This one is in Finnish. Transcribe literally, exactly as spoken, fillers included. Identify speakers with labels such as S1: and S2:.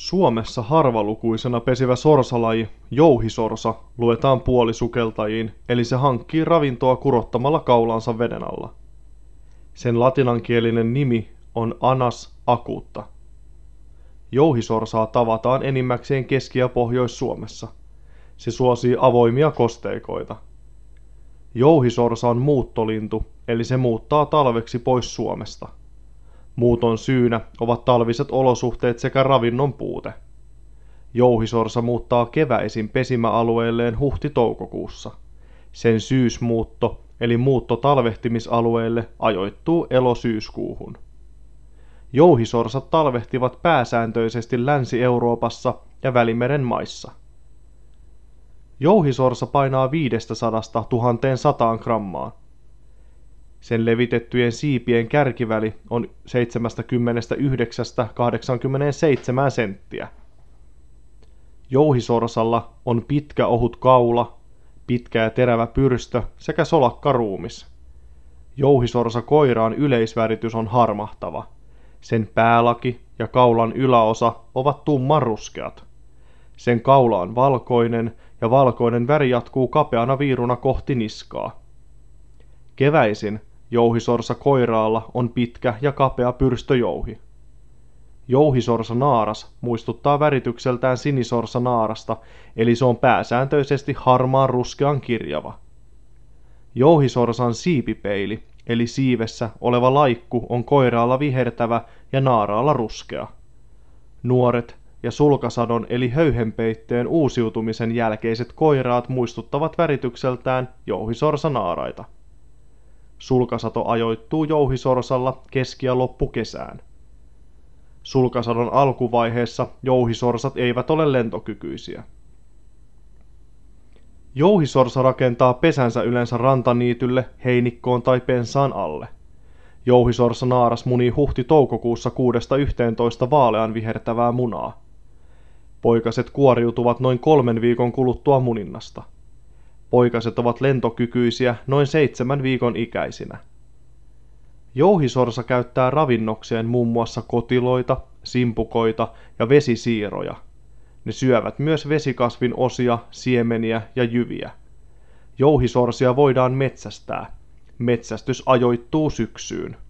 S1: Suomessa harvalukuisena pesivä sorsalaji, jouhisorsa, luetaan puolisukeltajiin, eli se hankkii ravintoa kurottamalla kaulaansa veden alla. Sen latinankielinen nimi on Anas acuta. Jouhisorsaa tavataan enimmäkseen Keski- ja Pohjois-Suomessa. Se suosii avoimia kosteikoita. Jouhisorsa on muuttolintu, eli se muuttaa talveksi pois Suomesta. Muuton syynä ovat talviset olosuhteet sekä ravinnon puute. Jouhisorsa muuttaa keväisin pesimäalueelleen huhti-toukokuussa. Sen syysmuutto, eli muutto talvehtimisalueelle, ajoittuu elo-syyskuuhun. Jouhisorsat talvehtivat pääsääntöisesti Länsi-Euroopassa ja Välimeren maissa. Jouhisorsa painaa viisisataa tuhanteen sataan grammaan. Sen levitettyjen siipien kärkiväli on seitsemänkymmentäyhdeksän kahdeksankymmentäseitsemän senttiä. Jouhisorsalla on pitkä ohut kaula, pitkä ja terävä pyrstö sekä solakka ruumis. Jouhisorsa koiraan yleisväritys on harmahtava. Sen päälaki ja kaulan yläosa ovat tummanruskeat. Sen kaula on valkoinen ja valkoinen väri jatkuu kapeana viiruna kohti niskaa. Keväisin jouhisorsa koiraalla on pitkä ja kapea pyrstöjouhi. Jouhisorsa naaras muistuttaa väritykseltään sinisorsa naarasta, eli se on pääsääntöisesti harmaan ruskean kirjava. Jouhisorsan siipipeili, eli siivessä oleva laikku, on koiraalla vihertävä ja naaraalla ruskea. Nuoret ja sulkasadon eli höyhenpeitteen uusiutumisen jälkeiset koiraat muistuttavat väritykseltään jouhisorsanaaraita. Sulkasato ajoittuu jouhisorsalla keski- ja loppukesään. Sulkasadon alkuvaiheessa jouhisorsat eivät ole lentokykyisiä. Jouhisorsa rakentaa pesänsä yleensä rantaniitylle, heinikkoon tai pensaan alle. Jouhisorsa naaras munii huhti-toukokuussa kuudesta yhteentoista vaalean vihertävää munaa. Poikaset kuoriutuvat noin kolmen viikon kuluttua muninnasta. Poikaset ovat lentokykyisiä noin seitsemän viikon ikäisinä. Jouhisorsa käyttää ravinnokseen muun muassa kotiloita, simpukoita ja vesisiiroja. Ne syövät myös vesikasvin osia, siemeniä ja jyviä. Jouhisorsia voidaan metsästää. Metsästys ajoittuu syksyyn.